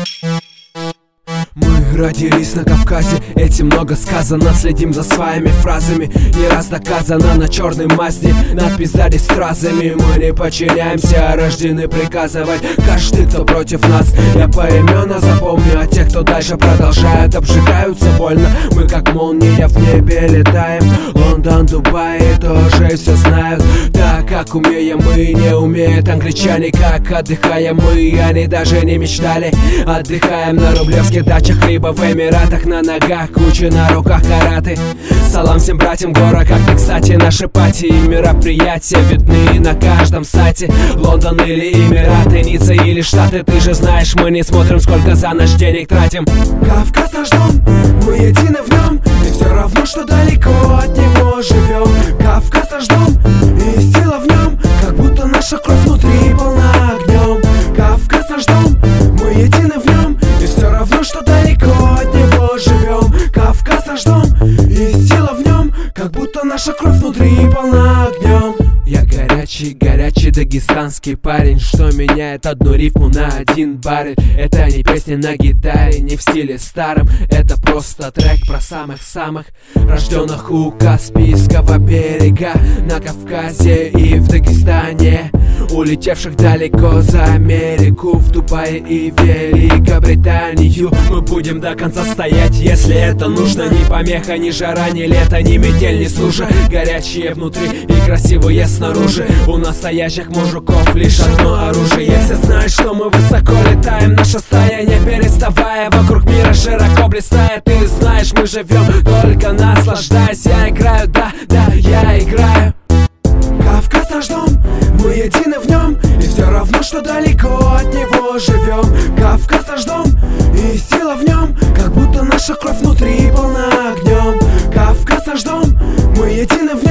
Мы родились на Кавказе, этим много сказано. Следим за своими фразами, не раз доказано. На черной Мазде надпись сзади стразами. Мы не подчиняемся, рождены приказывать. Каждый, кто против нас, я поименно запомню. А те, кто дальше продолжают, обжигаются больно. Мы как молния в небе летаем. Лондон, Дубай тоже все знают. Так как умеем мы, не умеют англичане. Как отдыхаем мы, они даже не мечтали. Отдыхаем на рублевских дачах, либо в Эмиратах. На ногах куча, на руках караты. Салам всем братьям гора, как ни кстати. Наши пати и мероприятия видны на каждом сайте. Лондон или Эмираты, Ницца или Штаты. Ты же знаешь, мы не смотрим, сколько за наш денег тратим. Кавказ наш дом, мы едины в нем. И все равно, что далеко от него живем. Кавказ наш дом, и сила в нем. Как будто наша кровь внутри полна огнем. Кавказ наш дом, мы едины в нем. И все равно, что далеко от него живем. Кавказ наш дом, и сила в нем. Как будто наша кровь внутри полна огнем. Я горячий, горячий дагестанский парень, что меняет одну рифму на один баррель. Это не песня на гитаре, не в стиле старом. Это просто трек про самых-самых рожденных у Каспийского берега. На Кавказе и в Дагестане, улетевших далеко за Америку, в Дубае и Великобританию. Мы будем до конца стоять, если это нужно. Ни помеха, ни жара, ни лето, ни метель, ни стужа. Горячие внутри и красивые снаружи. У настоящих мужиков лишь одно оружие. Все знают, что мы высоко летаем. Наша стая, не переставая, вокруг мира широко блистает. Ты знаешь, мы живем, только наслаждаясь. Я играю, да, я играю. Кавказ наш дом, мы едины в нем. И все равно, что далеко от него живем. Кавказ наш дом, и сила в нем. Как будто наша кровь внутри полна огнем. Кавказ наш дом, мы едины в нем.